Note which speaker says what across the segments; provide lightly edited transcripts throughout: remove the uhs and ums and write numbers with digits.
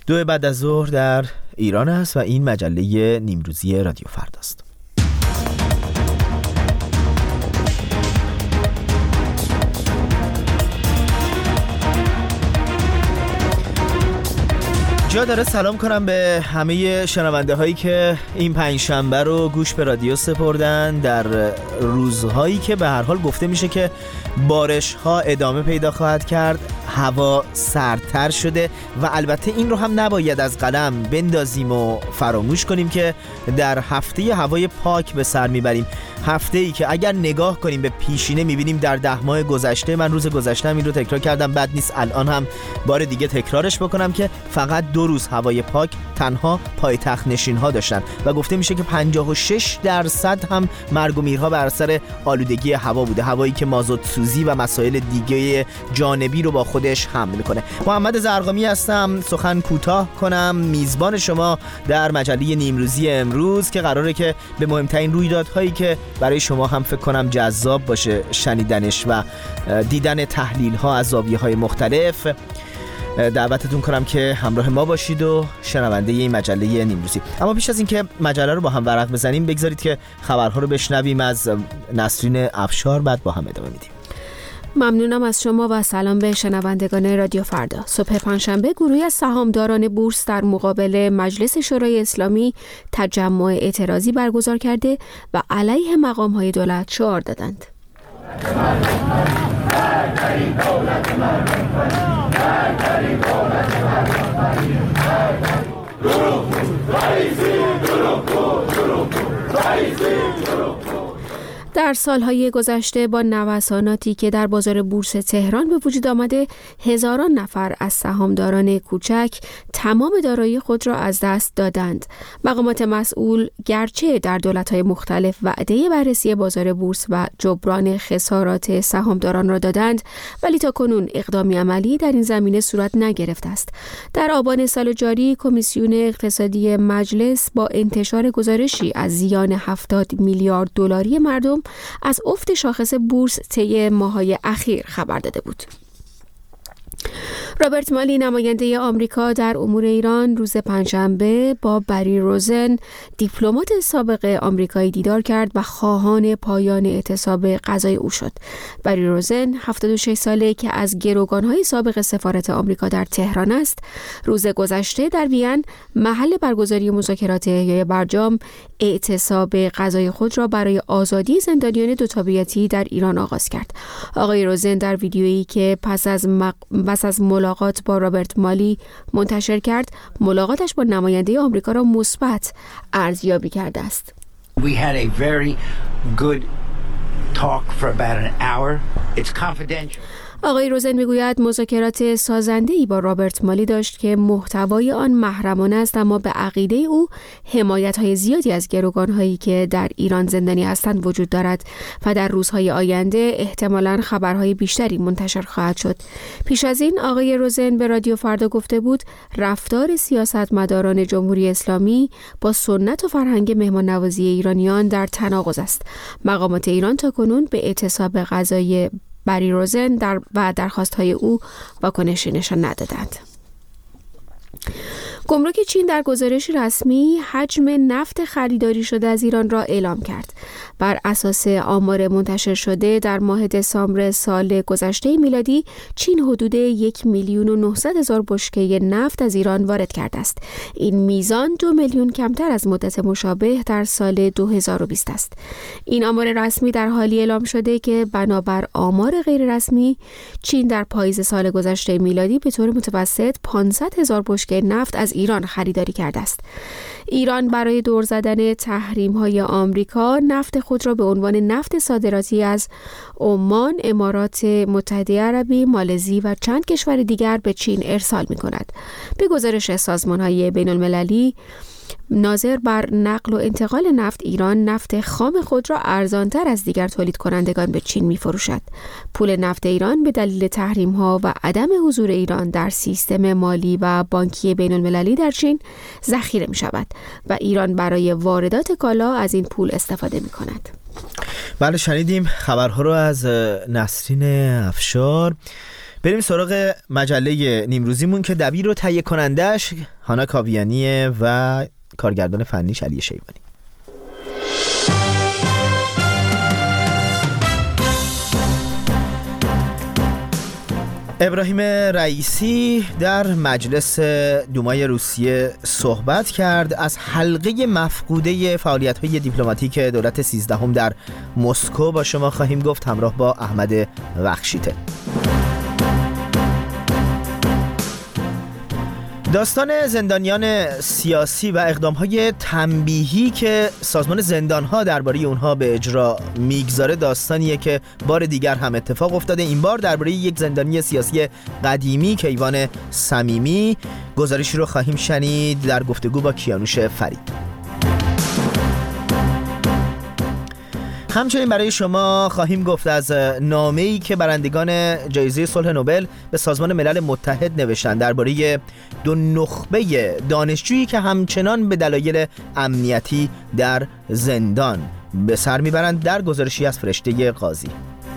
Speaker 1: 2 بعد از ظهر در ایران است و این مجله نیمروزی رادیو فرداست. جا داره سلام کنم به همه شنونده هایی که این پنجشنبه رو گوش به رادیو سپردن در روزهایی که به هر حال گفته میشه که بارش ها ادامه پیدا خواهد کرد، هوا سردتر شده و البته این رو هم نباید از قلم بندازیم و فراموش کنیم که در هفته هوای پاک به سر میبریم. هفته ای که اگر نگاه کنیم به پیشینه میبینیم در 10 ماه گذشته، من روز گذشته این رو تکرار کردم، بد نیست الان هم بار دیگه تکرارش بکنم که فقط 2 روز هوای پاک تنها پایتخت نشین ها داشتن و گفته میشه که 56% هم مرگ و میرها بر اثر آلودگی هوا بوده، هوایی که مازوت سوزی و مسائل دیگه جانبی رو با خودش حمل میکنه. محمد زرقامی هستم، سخن کوتاه کنم، میزبان شما در مجله نیمروزی امروز که قراره که به مهمترین رویدادهایی که برای شما هم فکر کنم جذاب باشه شنیدنش و دیدن تحلیل ها از زاویه های مختلف دعوتتون کنم که همراه ما باشید و شنونده این مجله نیمروزی. اما پیش از اینکه مجله رو با هم ورق بزنیم بگذارید که خبرها رو بشنویم از نسرین افشار، بعد با هم ادامه میدیم.
Speaker 2: ممنونم از شما و سلام به شنوندگان رادیو فردا. صبح پنجشنبه گروهی از سهامداران بورس در مقابل مجلس شورای اسلامی تجمع اعتراضی برگزار کرده و علیه مقام‌های دولت شعار دادند. در سالهای گذشته با نوساناتی که در بازار بورس تهران به وجود آمده، هزاران نفر از سهامداران کوچک تمام دارایی خود را از دست دادند. مقامات مسئول گرچه در دولت‌های مختلف وعده بررسی بازار بورس و جبران خسارات سهامداران را دادند، ولی تاکنون اقدامی عملی در این زمینه صورت نگرفته است. در آبان سال جاری کمیسیون اقتصادی مجلس با انتشار گزارشی از زیان 70 میلیارد دلاری مردم از افت شاخص بورس طی ماه‌های اخیر خبر داده بود. رابرت مالی نماینده آمریکا در امور ایران روز پنجشنبه با بری روزن دیپلمات سابق آمریکایی دیدار کرد و خواهان پایان اعتصاب غذای او شد. بری روزن 76 ساله که از گروگان‌های سابق سفارت آمریکا در تهران است، روز گذشته در وین محل برگزاری مذاکرات احیای برجام اعتصاب غذای خود را برای آزادی زندانیان دو تابعیتی در ایران آغاز کرد. آقای روزن در ویدیویی که پس از ملاقات با رابرت مالی منتشر کرد، ملاقاتش با نماینده آمریکا را مثبت ارزیابی کرده است.
Speaker 3: We had a very good talk for about an hour. It's confidential.
Speaker 2: آقای روزن میگوید مذاکرات سازنده‌ای با رابرت مالی داشت که محتوای آن محرمانه است، اما به عقیده او حمایت‌های زیادی از گروگان‌هایی که در ایران زندانی هستند وجود دارد و در روزهای آینده احتمالاً خبرهای بیشتری منتشر خواهد شد. پیش از این آقای روزن به رادیو فردا گفته بود رفتار سیاستمداران جمهوری اسلامی با سنت و فرهنگ مهمان‌نوازی ایرانیان در تناقض است. مقامات ایران تاکنون به اعتصاب غذای بری روزن و درخواست‌های او واکنشی نشان ندادند. گمرک چین در گزارش رسمی حجم نفت خریداری شده از ایران را اعلام کرد. بر اساس آمار منتشر شده در ماه دسامبر سال گذشته میلادی، چین حدود 1,900,000 بشکه نفت از ایران وارد کرده است. این میزان 2 میلیون کمتر از مدت مشابه در سال 2020 است. این آمار رسمی در حالی اعلام شده که بنابر آمار غیر رسمی، چین در پاییز سال گذشته میلادی به طور متوسط 500,000 بشکه نفت از ایران خریداری کرده است. ایران برای دور زدن تحریم‌های آمریکا نفت خود را به عنوان نفت صادراتی از عمان، امارات متحده عربی، مالزی و چند کشور دیگر به چین ارسال می‌کند. به گزارش سازمان‌های بین‌المللی ناظر بر نقل و انتقال نفت، ایران نفت خام خود را ارزانتر از دیگر تولید کنندگان به چین می‌فروشد. پول نفت ایران به دلیل تحریم‌ها و عدم حضور ایران در سیستم مالی و بانکی بین‌المللی در چین ذخیره می‌شود و ایران برای واردات کالا از این پول استفاده می‌کند.
Speaker 1: بله، شنیدیم خبرها رو از نسرین افشار. بریم سراغ مجله نیمروزیمون که دبیر و تهیه کنندش هانا کاویانیه و کارگردان فنیش علی شیبانی. ابراهیم رئیسی در مجلس دومای روسیه صحبت کرد. از حلقه مفقوده فعالیت‌های دیپلماتیک دولت 13 در مسکو با شما خواهیم گفت، همراه با احمد بخشیته. داستان زندانیان سیاسی و اقدام‌های تنبیهی که سازمان زندان‌ها درباره اونها به اجرا میگذاره داستانیه که بار دیگر هم اتفاق افتاده. این بار درباره یک زندانی سیاسی قدیمی کیوان صمیمی. گزارشی رو خواهیم شنید در گفتگو با کیانوش فرید. همچنین برای شما خواهیم گفت از نامه‌ای که برندگان جایزه صلح نوبل به سازمان ملل متحد نوشتند درباره 2 نخبه دانشجویی که همچنان به دلایل امنیتی در زندان به سر میبرند، در گزارشی از فرشته قاضی.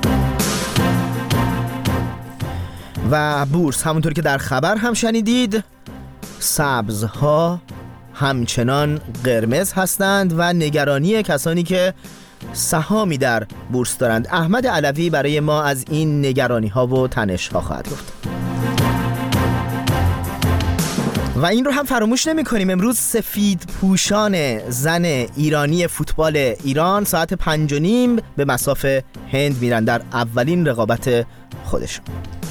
Speaker 1: و بورس، همونطور که در خبر هم شنیدید، سبزها همچنان قرمز هستند و نگرانی کسانی که سهامی در بورس دارند. احمد علوی برای ما از این نگرانی ها و تنش ها خواهد گفت. و این رو هم فراموش نمی کنیم، امروز سفید پوشان زن ایرانی فوتبال ایران ساعت 5:30 به مصاف هند میرن در اولین رقابت خودشون.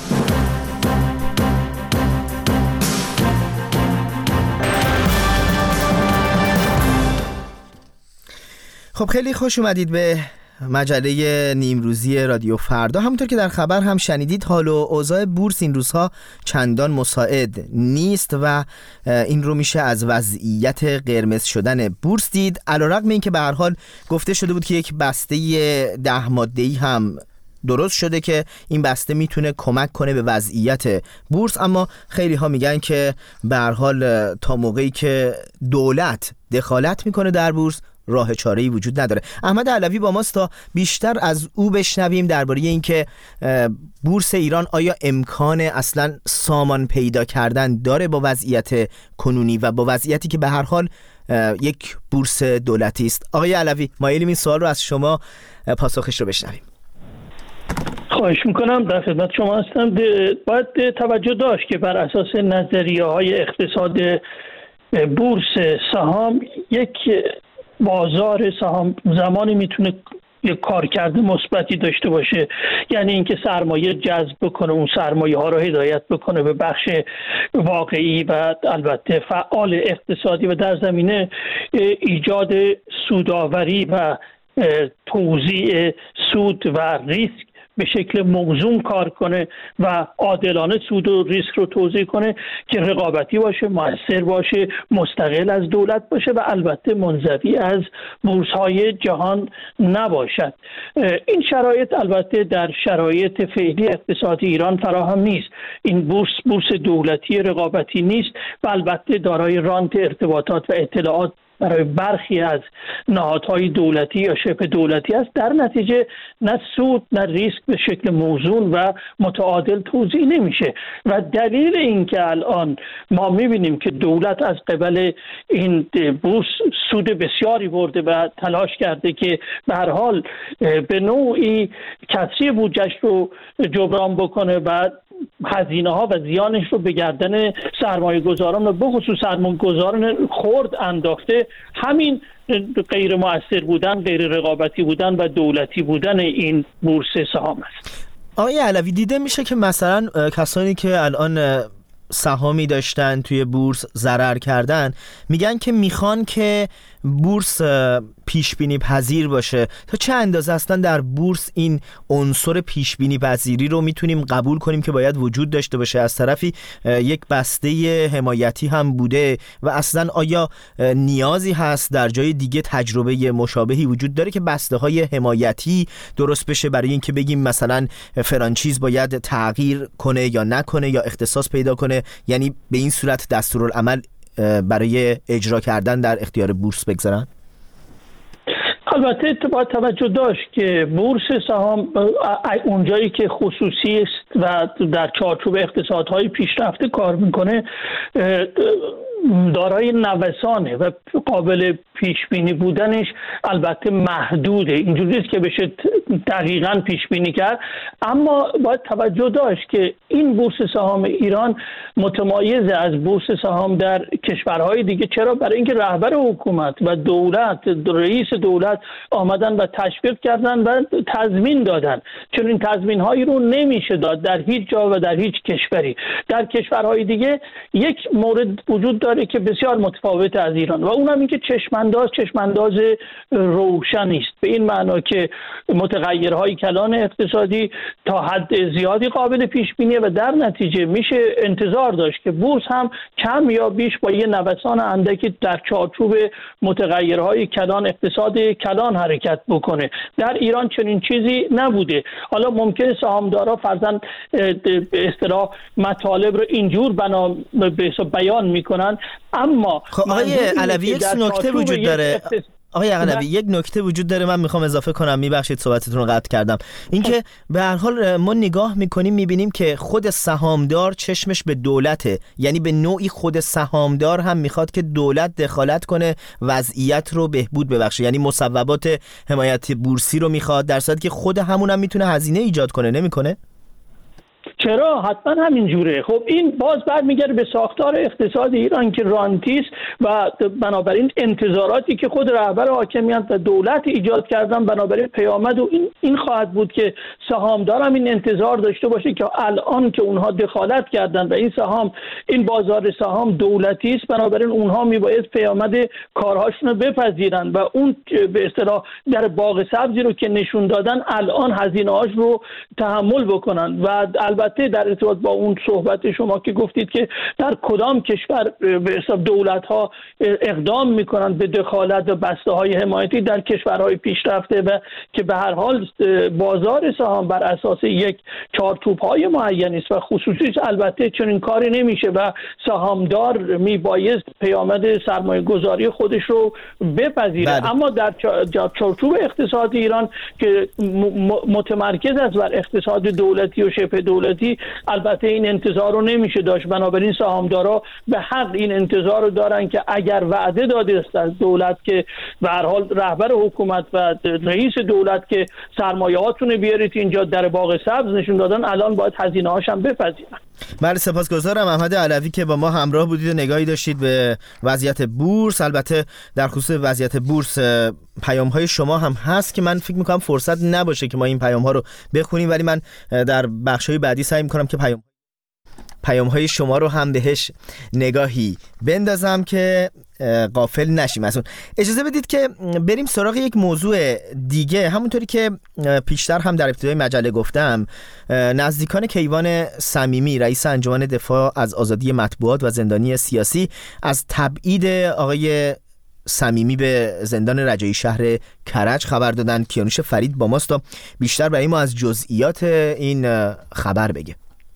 Speaker 1: خب خیلی خوش اومدید به مجله نیمروزی رادیو فردا. همونطور که در خبر هم شنیدید، حال و اوضاع بورس این روزها چندان مساعد نیست و این رو میشه از وضعیت قرمز شدن بورس دید. علیرغم اینکه به هر حال گفته شده بود که یک بسته 10 ماده‌ای هم درست شده که این بسته میتونه کمک کنه به وضعیت بورس، اما خیلی ها میگن که به هر حال تا موقعی که دولت دخالت میکنه در بورس راه چاره‌ای وجود نداره. احمد علوی با ماست تا بیشتر از او بشنویم درباره اینکه بورس ایران آیا امکان اصلا سامان پیدا کردن داره با وضعیت کنونی و با وضعیتی که به هر حال یک بورس دولتی است. آقای علوی، مایلیم این سوال رو از شما پاسخش رو بشنویم.
Speaker 4: خواهش میکنم، در خدمت شما هستم. باید توجه داشت که بر اساس نظریه‌های اقتصاد بورس سهام، یک بازار سهام زمانی میتونه یک کارکرد مثبتی داشته باشه، یعنی اینکه سرمایه جذب بکنه، اون سرمایه ها رو هدایت بکنه به بخش واقعی و البته فعال اقتصادی و در زمینه ایجاد سودآوری و توزیع سود و ریسک به شکل موزون کار کنه و عادلانه سود و ریسک رو توزیع کنه که رقابتی باشه، مؤثر باشه، مستقل از دولت باشه و البته منزوی از بورس‌های جهان نباشد. این شرایط البته در شرایط فعلی اقتصادی ایران فراهم نیست. این بورس دولتی رقابتی نیست و البته دارای رانت ارتباطات و اطلاعات برای برخی از نهادهای دولتی یا شبه دولتی است. در نتیجه نه سود نه ریسک به شکل موزون و متعادل توزیع نمیشه و دلیل این که الان ما میبینیم که دولت از قبل این بورس سود بسیاری برده و تلاش کرده که به هر حال به نوعی کسری بودجه‌اش رو جبران بکنه و هزینه ها و زیانش رو به گردن سرمایه گذاران و به خصوص سرمایه گذاران خرد انداخته. همین غیر مؤثر بودن، غیر رقابتی بودن و دولتی بودن این بورس سهام است.
Speaker 1: آقای علوی، دیده میشه که مثلا کسانی که الان سهامی داشتن توی بورس ضرر کردن میگن که میخوان که بورس پیش بینی پذیر باشه. تا چه اندازه اصلا در بورس این عنصر پیش بینی پذیری رو میتونیم قبول کنیم که باید وجود داشته باشه؟ از طرفی یک بسته حمایتی هم بوده و اصلا آیا نیازی هست در جای دیگه تجربه مشابهی وجود داره که بسته های حمایتی درست بشه برای اینکه بگیم مثلا فرانچیز باید تغییر کنه یا نکنه یا اختصاص پیدا کنه، یعنی به این صورت دستورالعمل برای اجرا کردن در اختیار بورس بگذارن؟
Speaker 4: البته باید توجه داشت که بورس سهام اونجایی که خصوصی است و در چارچوب اقتصادهای پیشرفته کار میکنه دارای نوسانه و قابل پیش بینی بودنش البته محدوده. اینجوری است که بشه دقیقاً پیش بینی کرد، اما باید توجه داشت که این بورس سهام ایران متمایز از بورس سهام در کشورهای دیگه. چرا؟ برای اینکه رهبر حکومت و دولت، رئیس دولت آمدن و تشویق کردن و تضمین دادن. چون این تضمین هایی رو نمیشه داد در هیچ جا و در هیچ کشوری. در کشورهای دیگه یک مورد وجود داره که بسیار متفاوت از ایران و اونم این که چشمانداز روشنی است، به این معنا که متغیرهای کلان اقتصادی تا حد زیادی قابل پیش بینیه و در نتیجه میشه انتظار داشت که بورس هم کم یا بیش با یه نوسان اندکی در چارچوب متغیرهای کلان اقتصاد کلان حرکت بکنه. در ایران چنین چیزی نبوده. حالا ممکنه سهامدارا فرضاً به اصطلاح مطالب رو اینجور بیان میکنن، اما
Speaker 1: آقای علوی یک نکته وجود داره. آقای علوی یک نکته وجود داره من میخوام اضافه کنم، میبخشید صحبتتون رو قطع کردم. اینکه به هر حال ما نگاه میکنیم میبینیم که خود سهامدار چشمش به دولته، یعنی به نوعی خود سهامدار هم میخواد که دولت دخالت کنه وضعیت رو بهبود ببخشه، یعنی مصوبات حمایت بورسی رو میخواد، در صورتی که خود همون هم میتونه هزینه ایجاد کنه. نمیکنه؟
Speaker 4: چرا؟ حتما همین جوره. خب این باز برمیگرده به ساختار اقتصاد ایران که رانتیست و بنابراین انتظاراتی که خود رهبر حاکمیت و دولت ایجاد کردن، بنابراین پیامد و این خواهد بود که سهامدار هم این انتظار داشته باشه که الان که اونها دخالت کردن و این بازار سهام دولتی است، بنابراین اونها میباید پیامد کارهاشون رو بپذیرن و اون به اصطلاح در باغ سبزی رو که نشون دادن الان هزینه‌هاش رو تحمل بکنن. و البته در ارتباط با اون صحبت شما که گفتید که در کدام کشور به حساب دولت‌ها اقدام میکنن به دخالت و بسته‌های حمایتی، در کشورهای پیشرفته و که به هر حال بازار سهام بر اساس یک چارچوب‌های معین است و خصوصی البته چنین کاری نمیشه و سهامدار میبایست پیامد سرمایه‌گذاری خودش رو بپذیره. اما در چارچوب اقتصاد ایران که متمرکز است بر اقتصاد دولتی و شبه دولتی، البته این انتظار رو نمیشه داشت. بنابراین سهامدارا به حق این انتظار رو دارن که اگر وعده داده است از دولت که به هر حال رهبر حکومت و رئیس دولت که سرمایه‌هاتون بیارید اینجا در باغ سبز نشون دادن، الان باید هزینه‌هاش هم بپذیرن.
Speaker 1: بله، سپاسگزارم احمد علوی که با ما همراه بودید و نگاهی داشتید به وضعیت بورس. البته در خصوص وضعیت بورس پیام‌های شما هم هست که من فکر می‌کنم فرصت نباشه که ما این پیام‌ها رو بخونیم، ولی من در بخش‌های بعدی سعی می‌کنم که پیام‌های شما رو هم بهش نگاهی بندازم که غافل نشیم از اون. اجازه بدید که بریم سراغ یک موضوع دیگه. همونطوری که پیشتر هم در ابتدای مجله گفتم، نزدیکان کیوان صمیمی رئیس انجمن دفاع از آزادی مطبوعات و زندانی سیاسی از تبعید آقای صمیمی به زندان رجایی شهر کرج خبر دادن. کیانوش فرید با ماست تا بیشتر برای ما از جزئیات این خبر بگه.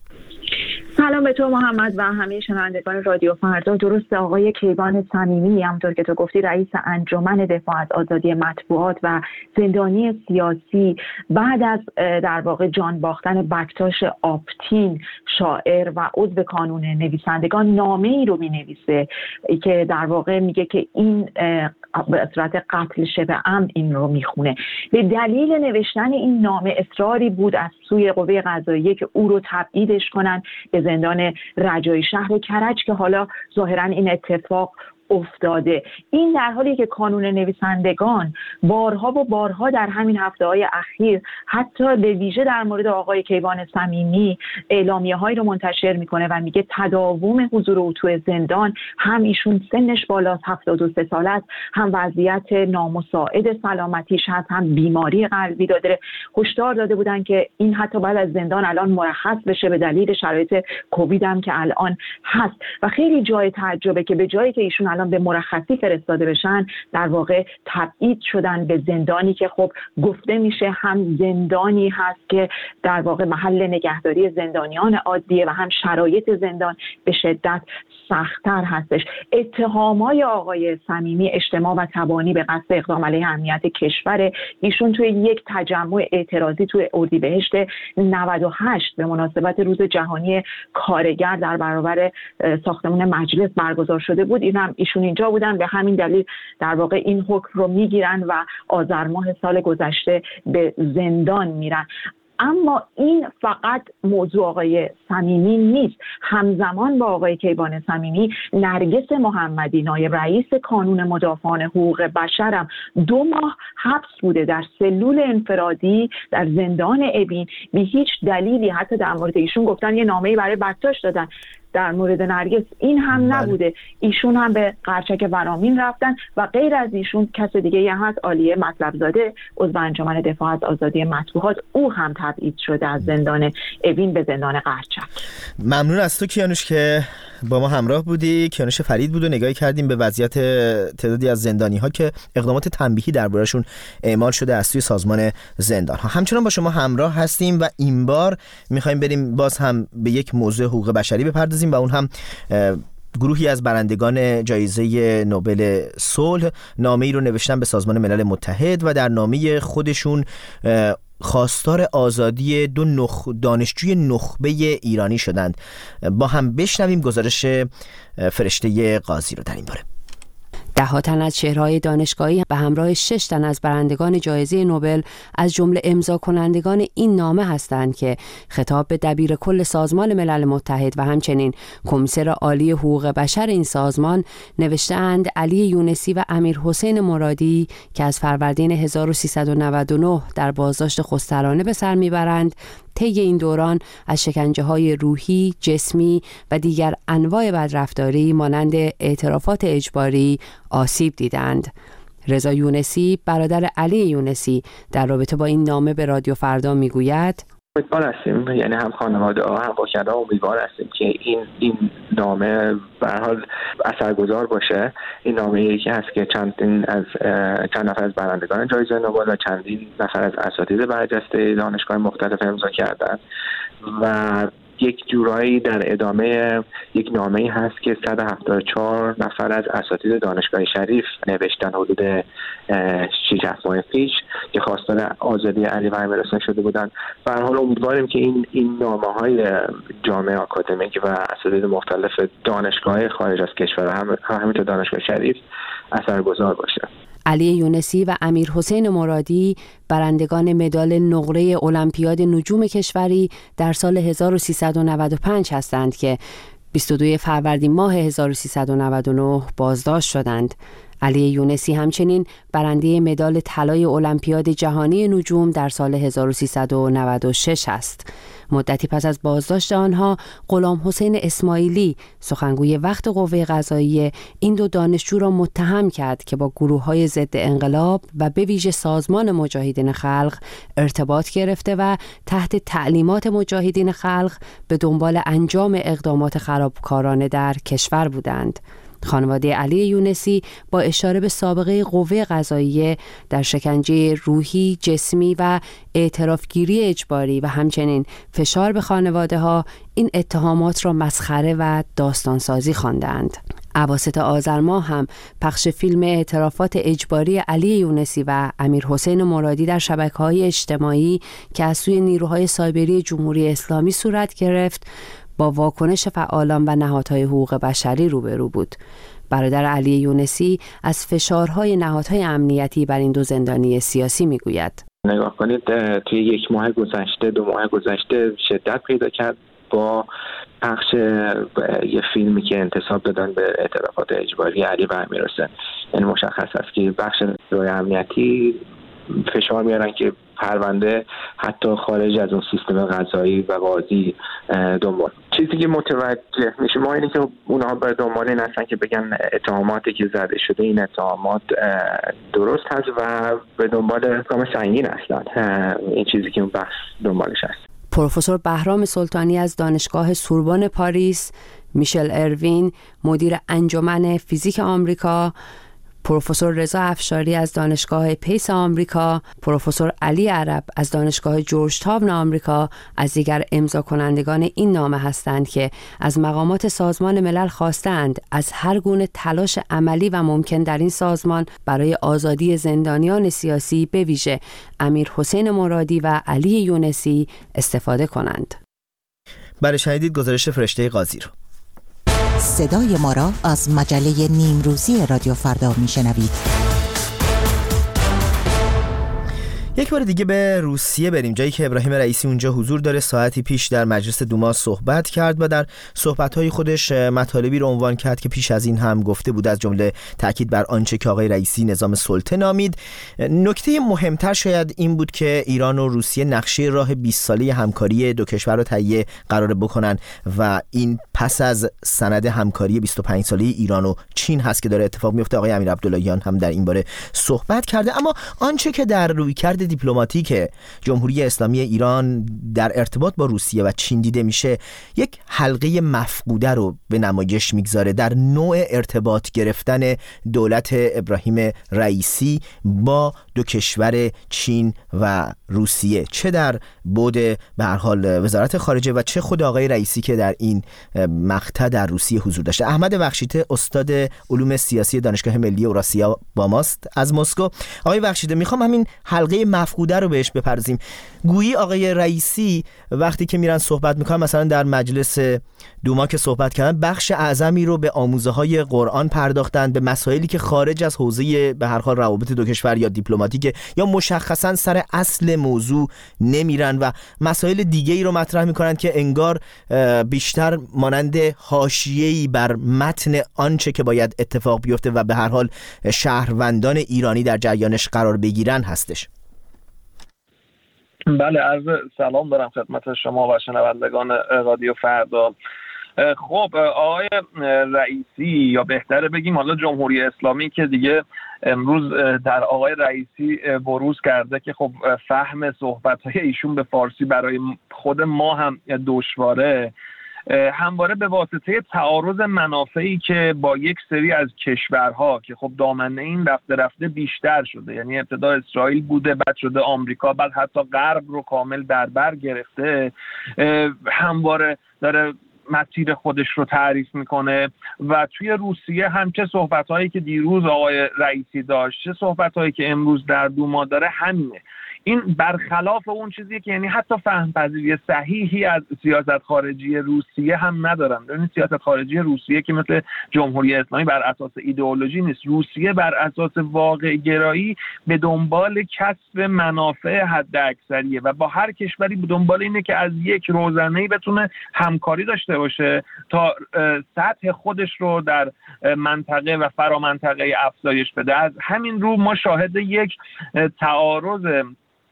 Speaker 5: سلام به تو محمد و همه شنوندگان رادیو فردا. درسته، آقای کیوان صمیمی همونطور که تو گفتی رئیس انجمن دفاع از آزادی مطبوعات و زندانی سیاسی بعد از در واقع جان باختن بکتاش آپتین شاعر و عضو کانون نویسندگان نامه‌ای رو می‌نویسه که در واقع میگه که این به صورت قتل شبه عمد این رو میخونه. به دلیل نوشتن این نامه اصراری بود از سوی قوه قضاییه که او رو تبعیدش کنن به زندان رجایی شهر کرج که حالا ظاهرا این اتفاق افتاده. این در حالی که کانون نویسندگان بارها و بارها در همین هفته‌های اخیر حتی به ویژه در مورد آقای کیوان صمیمی اعلامیه‌هایی رو منتشر میکنه و میگه تداوم حضور او تو زندان، هم ایشون سنش بالا 73 ساله است، هم وضعیت نامساعد سلامتیش هست، هم بیماری قلبی داره. هشدار داده بودن که این حتی بعد از زندان الان مرخص بشه به دلیل شرایط کووید هم که الان هست. و خیلی جای تعجبه که به جایی که ایشون الان کردن به مرخصی فرستاده بشن، در واقع تبعید شدن به زندانی که خب گفته میشه هم زندانی هست که در واقع محل نگهداری زندانیان عادیه و هم شرایط زندان به شدت سخت‌تر هستش. اتهامای آقای صمیمی اجتماع و تبانی به قصد اقدام علیه امنیت کشور. ایشون توی یک تجمع اعتراضی توی اردیبهشت 98 به مناسبت روز جهانی کارگر در برابر ساختمان مجلس برگزار شده بود، ایشون اینجا بودن، به همین دلیل در واقع این حکم رو میگیرن و آذر ماه سال گذشته به زندان میرن. اما این فقط موضوع آقای صمیمی نیست. همزمان با آقای کیوان صمیمی، نرگس محمدی نایب رئیس کانون مدافعان حقوق بشر هم 2 ماه حبس بوده در سلول انفرادی در زندان اوین بی هیچ دلیلی. حتی در مورد ایشون گفتن یه نامه‌ای برای بچه‌اش دادن. در مورد نرگس این هم نبوده، ایشون هم به قرچک ورامین رفتن و غیر از ایشون کس دیگه یه هست، عالیه مطلب زاده، عضو انجمن دفاع از آزادی مطبوعات، او هم تبعید شده از زندان اوین به زندان قرچک.
Speaker 1: ممنون از تو کیانوش که با ما همراه بودی. کیانوش فرید بود و نگاهی کردیم به وضعیت تعدادی از زندانی‌ها که اقدامات تنبیهی درباره‌شون اعمال شده از سوی سازمان زندان‌ها. همچنان با شما همراه هستیم و این بار می‌خوایم بریم باز هم به یک موضوع حقوق بشری بپردازیم و اون هم گروهی از برندگان جایزه نوبل صلح نامه‌ای رو نوشتن به سازمان ملل متحد و در نامه خودشون خواستار آزادی 2 دانشجوی نخبه ایرانی شدند. با هم بشنویم گزارش فرشته قاضی رو در این باره.
Speaker 6: 10 تن از چهره‌های دانشگاهی به همراه 6 تن از برندگان جایزه نوبل از جمله امضا کنندگان این نامه هستند که خطاب به دبیر کل سازمان ملل متحد و همچنین کمیسر عالی حقوق بشر این سازمان نوشته‌اند علی یونسی و امیر حسین مرادی که از فروردین 1399 در بازداشت خسترانه به سر میبرند، طی این دوران از شکنجه‌های روحی، جسمی و دیگر انواع بدرفتاری مانند اعترافات اجباری آسیب دیدند. رضا یونسی برادر علی یونسی در رابطه با این نامه به رادیو فردا میگوید:
Speaker 7: امیدوار هستیم، یعنی هم خانواده ها هم وکلا امیدوار هستیم که این نامه به هر حال اثرگذار باشه. این نامه یکی هست که چند نفر از برندگان جایزه نوبل و چندین نفر از اساتید برجسته دانشگاه مختلف امضا کردن و یک جورایی در ادامه یک نامه‌ای هست که 174 نفر از اساتید دانشگاه شریف نوشتن حدود 6 ماه پیش که خواستار آزادی علی و امیرحسین شده بودند. به هر حال امیدواریم که این نامه‌های جامعه آکادمیک و اساتید مختلف دانشگاه خارج از کشور همینطور دانشگاه شریف اثرگذار باشه.
Speaker 6: علی یونسی و امیر حسین مرادی برندگان مدال نقره المپیاد نجوم کشوری در سال 1395 هستند که 22 فروردین ماه 1399 بازداشت شدند. علی یونسی همچنین برنده مدال طلای المپیاد جهانی نجوم در سال 1396 است. مدتی پس از بازداشت آنها، غلام حسین اسماعیلی سخنگوی وقت قوه قضاییه این 2 دانشجو را متهم کرد که با گروه‌های ضد انقلاب و به ویژه سازمان مجاهدین خلق ارتباط گرفته و تحت تعلیمات مجاهدین خلق به دنبال انجام اقدامات خرابکارانه در کشور بودند. خانواده علی یونسی با اشاره به سابقه قوه قضاییه در شکنجه روحی، جسمی و اعترافگیری اجباری و همچنین فشار به خانواده ها این اتهامات را مسخره و داستانسازی خواندند. اواسط آذر ماه هم پخش فیلم اعترافات اجباری علی یونسی و امیر حسین مرادی در شبکه‌های اجتماعی که از سوی نیروهای سایبری جمهوری اسلامی صورت گرفت با واکنش فعالان و نهادهای حقوق بشری روبرو بود. برادر علی یونسی از فشارهای نهادهای امنیتی بر این 2 زندانی سیاسی میگوید:
Speaker 7: نگاه کنید، توی 1 ماه گذشته 2 ماه گذشته شدت پیدا کرد با پخش یه فیلمی که انتساب دادن به اعترافات اجباری علی و امیرحسین. یعنی مشخص است که بخش نیروهای امنیتی فشار میارن که پرونده حتی خارج از اون سیستم قضایی و قاضی دنبال. چیزی که متوجه میشه ما اینه که اونها به دنبال این هستن که بگن اتهاماتی که زده شده این اتهامات درست هست و به دنبال اتهام سنگین هستن. این چیزی که اون بحث دنبالش هست.
Speaker 6: پروفسور بهرام سلطانی از دانشگاه سوربن پاریس میشل اروین مدیر انجمن فیزیک آمریکا، پروفسور رضا افشاری از دانشگاه پیس آمریکا، پروفسور علی عرب از دانشگاه جورج تاون آمریکا از دیگر امضا کنندگان این نامه هستند که از مقامات سازمان ملل خواستند از هر گونه تلاش عملی و ممکن در این سازمان برای آزادی زندانیان سیاسی به ویژه امیر حسین مرادی و علی یونسی استفاده کنند.
Speaker 1: بله، شنیدید گزارش فرشته قاضی رو.
Speaker 8: صدای ما را از مجله نیمروزی رادیو فردا میشنوید.
Speaker 1: یک بار دیگه به روسیه بریم، جایی که ابراهیم رئیسی اونجا حضور داره. ساعتی پیش در مجلس دوما صحبت کرد و در صحبت‌های خودش مطالبی رو عنوان کرد که پیش از این هم گفته بود، از جمله تاکید بر آنچه که آقای رئیسی نظام سلطه نامید. نکته مهمتر شاید این بود که ایران و روسیه نقشه راه 20 ساله همکاری دو کشور رو تهیه قرار بکنن و این پس از سند همکاری 25 ساله ایران و چین هست که داره اتفاق میفته. آقای امیر عبداللهیان هم در این باره صحبت کرده. اما آنچه که در رویکرد دیپلماتیک جمهوری اسلامی ایران در ارتباط با روسیه و چین دیده میشه، یک حلقه مفقوده رو به نمایش میگذاره در نوع ارتباط گرفتن دولت ابراهیم رئیسی با دو کشور چین و روسیه، چه در بعد به هر حال وزارت خارجه و چه خود آقای رئیسی که در این مقطع در روسیه حضور داشته. احمد بخشیده، استاد علوم سیاسی دانشگاه ملی اوراسیا با ماست از مسکو. آقای بخشیده، میخوام همین حلقه مفقوده رو بهش بپردازیم. گویی آقای رئیسی وقتی که میرن صحبت میکنن، مثلا در مجلس دوما که صحبت کردن، بخش اعظمی رو به آموزه‌های قرآن پرداختن، به مسائلی که خارج از حوزه به هر حال روابط دو کشور یا دیپلماتیک یا مشخصا سر اصل موضوع نمیرن و مسائل دیگه‌ای رو مطرح میکنن که انگار بیشتر مانند حاشیه‌ای بر متن آنچه که باید اتفاق بیفته و به هر حال شهروندان ایرانی در جریانش قرار بگیرن هستش.
Speaker 9: بله، عرض سلام دارم خدمت شما و شنوندگان رادیو فردا. خب آقای رئیسی، یا بهتره بگیم حالا جمهوری اسلامی، که دیگه امروز در آقای رئیسی بروز کرده که خب فهم صحبت‌های ایشون به فارسی برای خود ما هم دشواره، همواره به واسطه تعارض منافعی که با یک سری از کشورها که خب دامنه این رفته بیشتر شده، یعنی ابتدا اسرائیل بوده، بعد شده آمریکا، بعد حتی غرب رو کامل در بر گرفته، همواره داره مسیر خودش رو تعریف میکنه. و توی روسیه هم چه صحبت‌هایی که دیروز آقای رئیسی داشت، چه صحبت‌هایی که امروز در دوما داره، همینه. این برخلاف اون چیزی که یعنی حتی فهم‌پذیری صحیحی از سیاست خارجی روسیه هم ندارن. یعنی سیاست خارجی روسیه که مثل جمهوری اسلامی بر اساس ایدئولوژی نیست. روسیه بر اساس واقع گرایی به دنبال کسب منافع حد اکثریه و با هر کشوری به دنبال اینه که از یک روزنه‌ای بتونه همکاری داشته باشه تا سطح خودش رو در منطقه و فرامنطقه افزایش بده. از همین رو ما شاهد یک تعارض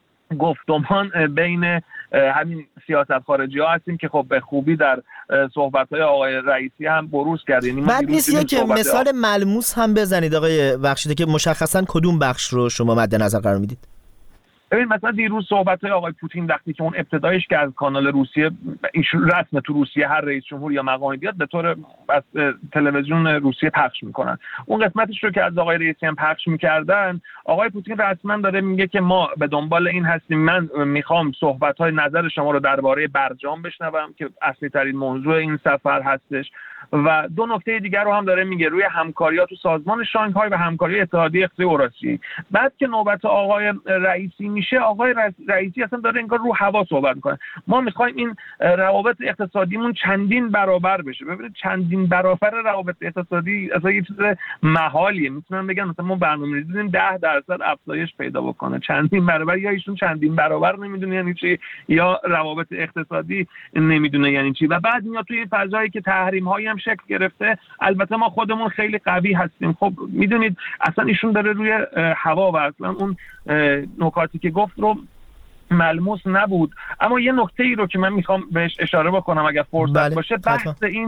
Speaker 9: گفتمان بین همین سیاست خارجی ها هستیم که خب به خوبی در صحبت‌های آقای رئیسی هم بروز کرد. یعنی
Speaker 1: بعد نیست که مثال ملموس هم بزنید آقای بخشیده که مشخصا کدوم بخش رو شما مد نظر قرار میدید؟
Speaker 9: ببین مثلا دیروز صحبت‌های آقای پوتین وقتی که اون ابتدایش که از کانال روسیه رسم تو روسیه هر رئیس جمهور یا مقامی بیاد به طور از تلویزیون روسیه پخش میکنن، اون قسمتش رو که از آقای رئیسی هم پخش میکردن، آقای پوتین رسما داره میگه که ما به دنبال این هستیم، من میخوام صحبت‌های نظر شما رو درباره برجام بشنوم که اصلی ترین موضوع این سفر هستش، و دو نکته دیگر رو هم داره میگه روی همکاری‌ها تو سازمان شانگهای و همکاری اتحادیه اقتصادی اوراسیایی. بعد که نوبت آقای رئیسی میشه، آقای رئیسی اصلا داره انگار رو هوا صحبت میکنه. ما میخوایم این روابط اقتصادیمون چندین برابر بشه. ببینید چندین برابر روابط اقتصادی اصلا یه چیز محالیه. میتونن بگن مثلا ما برنامه‌ریزی دیدیم 10% افزایش پیدا بکنه، چندین برابر، یا ایشون چندین برابر نمیدونه یعنی چی، یا روابط اقتصادی نمیدونه یعنی چی. و بعد میاد توی این فضایی که تحریم‌هایی هم شکل گرفته، البته ما خودمون خیلی قوی هستیم. خب میدونید اصلا ایشون داره روی هوا و اصلا اون نکاتی که گفت رو ملموس نبود. اما یه نکته ای رو که من میخوام بهش اشاره بکنم اگر فرصت باشه، بحث این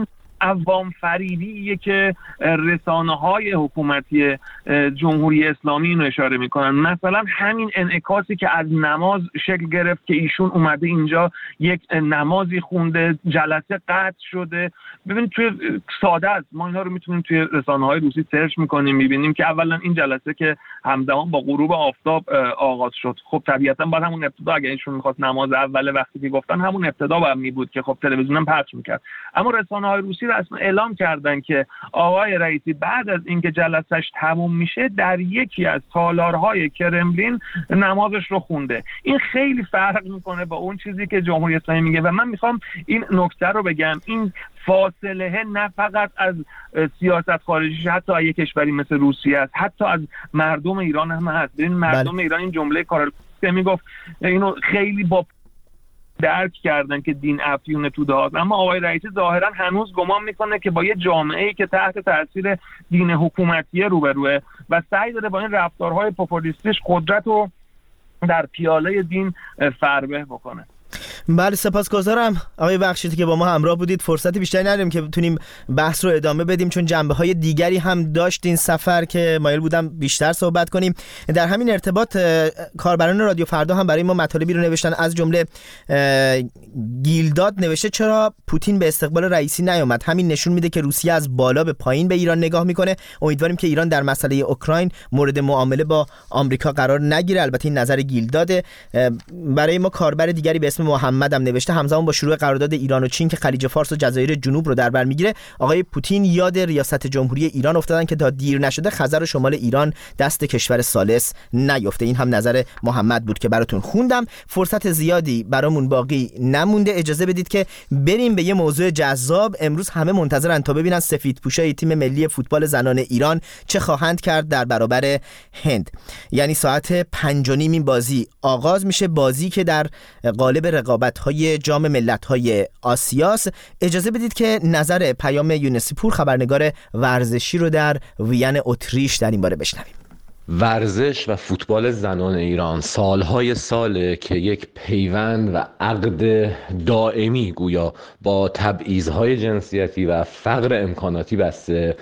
Speaker 9: عوام فریبیه که رسانه‌های حکومتی جمهوری اسلامی اینو اشاره میکنن. مثلا همین انعکاسی که از نماز شکل گرفت که ایشون اومده اینجا یک نمازی خونده، جلسه قطع شده. ببین توی ساده است، ما اینا رو میتونیم توی رسانه‌های روسی سرچ میکنیم، میبینیم که اولا این جلسه که همزمان با غروب آفتاب آغاز شد، خب طبیعتا بعد همون ابتدا اگه ایشون میخواست نماز اول وقتی که گفتن همون ابتدا باید میبود که خب تلویزیونم پخش میکرد. اما رسانه‌های روسی رسما اعلام کردن که آقای رئیسی بعد از اینکه جلسه‌اش تموم میشه در یکی از تالارهای کرملین نمازش رو خونده. این خیلی فرق میکنه با اون چیزی که جمهوری اسلامی میگه و من میخوام این نکته رو بگم. این فاصله نه فقط از سیاست خارجی، حتی از یک کشوری مثل روسیه است، حتی از مردم ایران هم هست. ببین مردم ایران این جمله کارلوس میگفت اینو خیلی با درک کردن که دین افیون توده هاست، اما آقای رئیسی ظاهرا هنوز گمان میکنه که با یه جامعه‌ای که تحت تاثیر دین حکومتی روبروه و سعی داره با این رفتارهای پوپولیستیش قدرت رو در پیاله دین فربه بکنه.
Speaker 1: بله سپاسگزارم آقای بخشیدی که با ما همراه بودید. فرصت بیشتری نداریم که بتونیم بحث رو ادامه بدیم چون جنبه‌های دیگری هم داشت این سفر که مایل بودم بیشتر صحبت کنیم. در همین ارتباط کاربران رادیو فردا هم برای ما مطالبی رو نوشتن، از جمله گیلداد نوشته چرا پوتین به استقبال رئیسی نیامد؟ همین نشون میده که روسیه از بالا به پایین به ایران نگاه میکنه. امیدواریم که ایران در مسئله اوکراین مورد معامله با آمریکا قرار نگیره. البته این نظر گیلداده. برای ما کاربر دیگری به اسم محمد هم نوشته همزمان با شروع قرارداد ایران و چین که خلیج فارس و جزایر جنوب رو در بر میگیره، آقای پوتین یاد ریاست جمهوری ایران افتادن که تا دیر نشده خزر و شمال ایران دست کشور ثالث نیفته. این هم نظر محمد بود که براتون خوندم. فرصت زیادی برامون باقی نمونده، اجازه بدید که بریم به یه موضوع جذاب. امروز همه منتظرن تا ببینن سفیدپوشای تیم ملی فوتبال زنان ایران چه خواهند کرد در برابر هند. یعنی ساعت 5:30 این بازی آغاز میشه، بازی که در قالب رقابت‌های جام ملت‌های آسیاست. اجازه بدید که نظر پیام یونسی پور خبرنگار ورزشی رو در وین اتریش در این باره بشنویم.
Speaker 10: ورزش و فوتبال زنان ایران سالهای ساله که یک پیوند و عقد دائمی گویا با تبعیض‌های جنسیتی و فقر امکاناتی بسته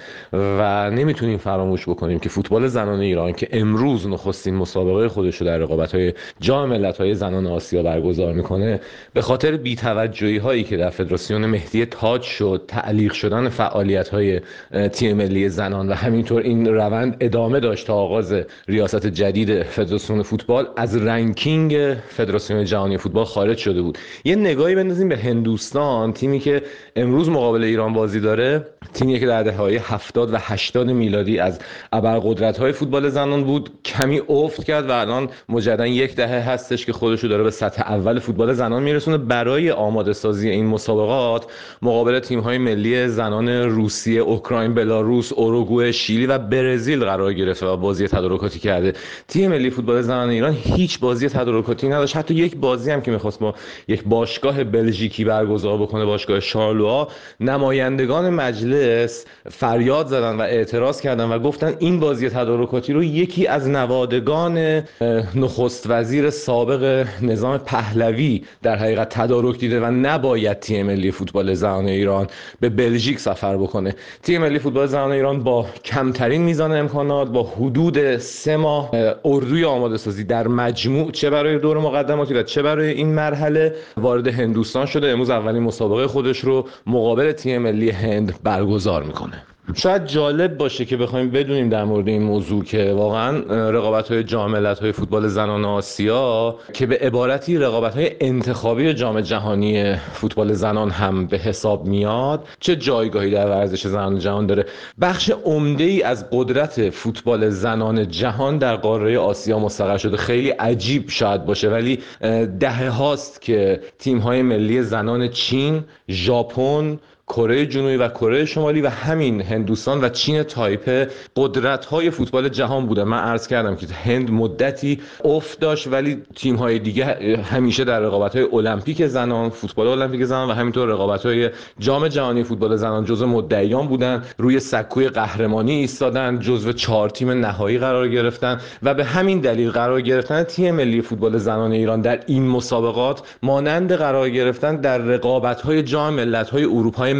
Speaker 10: و نمیتونیم فراموش بکنیم که فوتبال زنان ایران که امروز نخستین مسابقه خودش رو در رقابت‌های جام ملت‌های زنان آسیا برگزار میکنه، به خاطر بی‌توجهی‌هایی که در فدراسیون مهدی تاج شد، تعلیق شدن فعالیت‌های تیم ملی زنان و همینطور این روند ادامه داشت تا آغاز ریاست جدید فدراسیون فوتبال، از رنکینگ فدراسیون جهانی فوتبال خارج شده بود. یه نگاهی بندازیم به هندوستان، تیمی که امروز مقابل ایران بازی داره، تیمی که در دهه‌های 70 و 80 میلادی از ابرقدرت‌های فوتبال زنان بود، کمی افت کرد و الان مجددا یک دهه هستش که خودش رو داره به سطح اول فوتبال زنان میرسونه. برای آماده سازی این مسابقات مقابل تیم‌های ملی زنان روسیه، اوکراین، بلاروس، اوروگوئه، شیلی و برزیل قرار گرفته و بازی تدارکاتی کرده. تیم ملی فوتبال زنان ایران هیچ بازی تدارکاتی نداشت، حتی یک بازی هم که می‌خواست با یک باشگاه بلژیکی برگزار بکنه، باشگاه شارلوآ، نمایندگان مجلس فریاد زدن و اعتراض کردن و گفتن این بازی تدارکاتی رو یکی از نوادگان نخست وزیر سابق نظام پهلوی در حقیقت تدارک دیده و نباید تیم ملی فوتبال زنان ایران به بلژیک سفر بکنه. تیم ملی فوتبال زنان ایران با کمترین میزان امکانات، با حدود 3 ماه اردوی آماده سازی در مجموع، چه برای دور مقدماتی و چه برای این مرحله، وارد هندوستان شده. امروز اولین مسابقه خودش رو مقابل تیم ملی هند برگزار میکنه. شاید جالب باشه که بخوایم بدونیم در مورد این موضوع که واقعا رقابت‌های جام ملت‌های فوتبال زنان آسیا که به عبارتی رقابت‌های انتخابی جام جهانی فوتبال زنان هم به حساب میاد، چه جایگاهی در ورزش زنان جهان داره. بخش عمده‌ای از قدرت فوتبال زنان جهان در قاره آسیا مستقر شده. خیلی عجیب شاید باشه ولی دهه هاست که تیم‌های ملی زنان چین، ژاپن، کره جنوبی و کره شمالی و همین هندوستان و چین تایپه قدرت‌های فوتبال جهان بوده. من عرض کردم که هند مدتی افت داشت ولی تیم‌های دیگه همیشه در رقابت‌های المپیک زنان، فوتبال المپیک زنان و همینطور رقابت‌های جام جهانی فوتبال زنان جزو مدعیان بودن، روی سکوی قهرمانی ایستادن، جزو 4 تیم نهایی قرار گرفتن و به همین دلیل قرار گرفتن تیم ملی فوتبال زنان ایران در این مسابقات مانند قرار گرفتن در رقابت‌های جام ملت‌های اروپای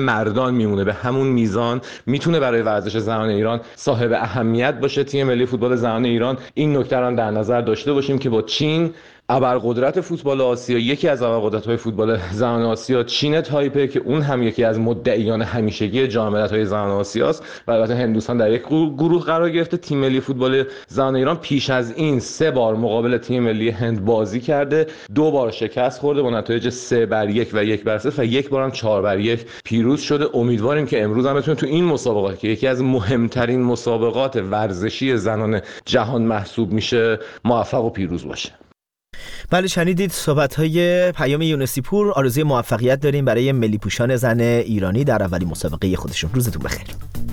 Speaker 10: مردان میمونه به همون میزان میتونه برای ورزش زنان ایران صاحب اهمیت باشه. تیم ملی فوتبال زنان ایران این نکته رو در نظر داشته باشیم که با چین، ابرقدرت فوتبال آسیا، یکی از ابرقدرت‌های فوتبال زنان آسیا چین تایپه که اون هم یکی از مدعیان همیشگی جام ملت‌های زنان آسیاست و البته هندوستان در یک گروه قرار گرفته. تیم ملی فوتبال زنان ایران پیش از این 3 بار مقابل تیم ملی هند بازی کرده، 2 بار شکست خورده با نتایج 3-1 و 1-0 و 1 بار هم 4-1 پیروز شده. امیدواریم که امروز هم بتونه تو این مسابقات که یکی از مهمترین مسابقات ورزشی زنان جهان محسوب میشه موفق و پیروز باشه.
Speaker 1: بله، شنیدید صحبت‌های پیام یونسی پور. آرزوی موفقیت داریم برای ملی پوشان زن ایرانی در اولین مسابقه خودشون. روزتون بخیر.